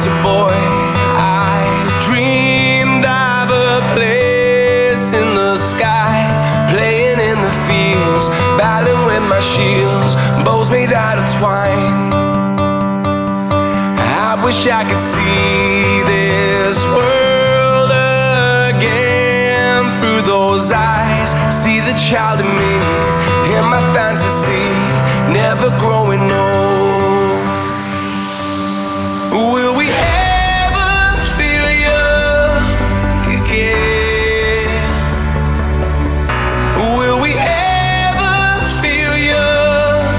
was a boy, I dreamed of a place in the sky, playing in the fields, battling with my shields, bows made out of twine. I wish I could see this world again through those eyes, see the child in me, in my fantasy, never growing old. Will we ever feel young again? Will we ever feel young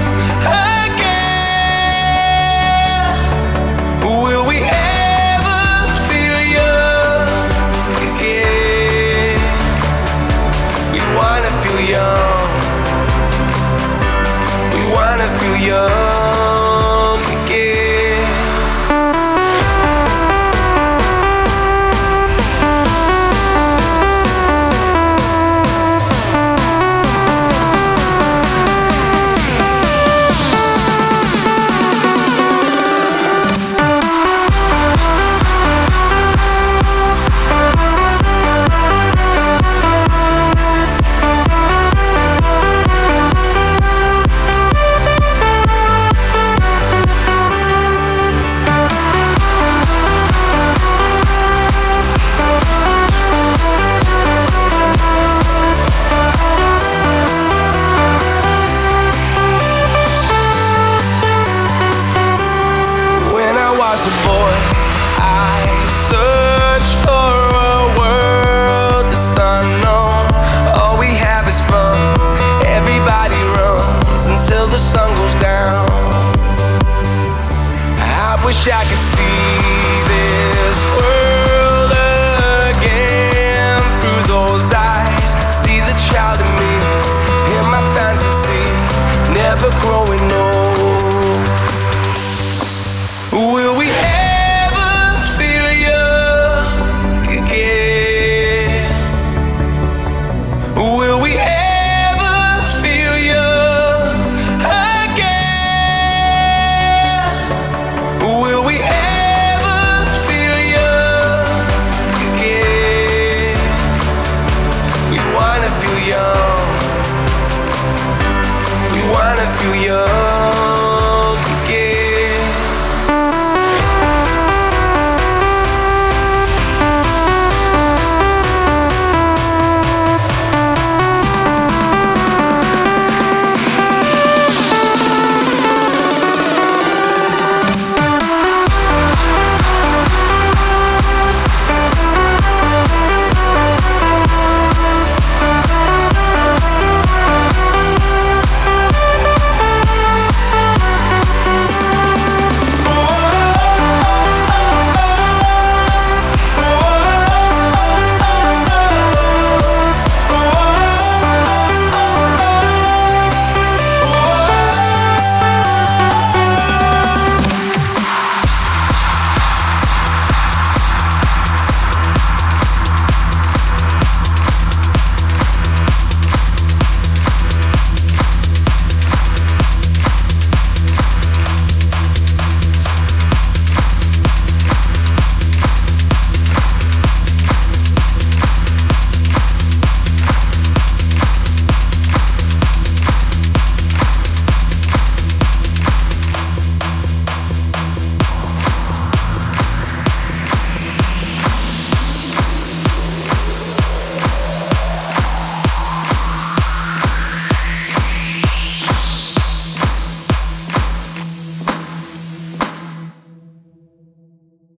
again? Will we ever feel young again? We wanna feel young. We wanna feel young again. As a boy, I searched for a world that's unknown. All we have is fun. Everybody runs until the sun goes down. I wish I could see this world again through those eyes, see the child in me, in my fantasy, never growing old. Will we ever feel young again? Will we ever feel young again? Will we ever feel young again? We wanna feel young. We wanna feel young.